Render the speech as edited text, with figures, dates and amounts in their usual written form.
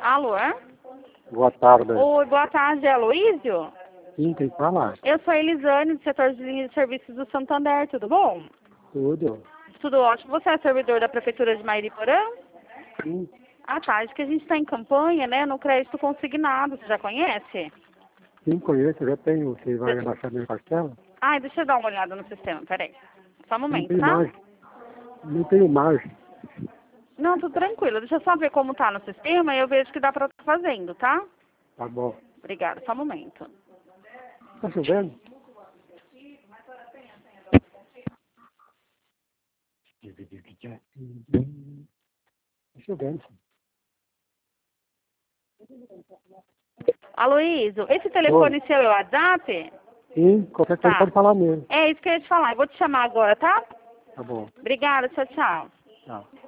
Alô? Boa tarde. Oi, boa tarde, é Aloísio? Sim, tem que falar. Eu sou a Elisane, do setor de serviços do Santander, tudo bom? Tudo. Tudo ótimo. Você é servidor da Prefeitura de Mairiporã? Sim, Ah, tá. Acho que a gente está em campanha, né, no crédito consignado. Você já conhece? sim, conheço, já tenho. Você vai abaixar minha parcela? Ai, deixa eu dar uma olhada no sistema, peraí. Só um Não momento, tenho tá? margem. Não tenho margem. Não, tudo tranquilo. Deixa eu só ver como tá no sistema e eu vejo que dá pra estar fazendo, tá? Tá bom. Obrigada, só um momento. Tá chovendo? Tá chovendo. Aloísio, esse Oi. telefone seu é o WhatsApp? Sim, qualquer coisa Tá. pode falar mesmo. É isso que eu ia te falar. Eu vou te chamar agora, tá? Tá bom. Obrigada, tchau, tchau. Tchau.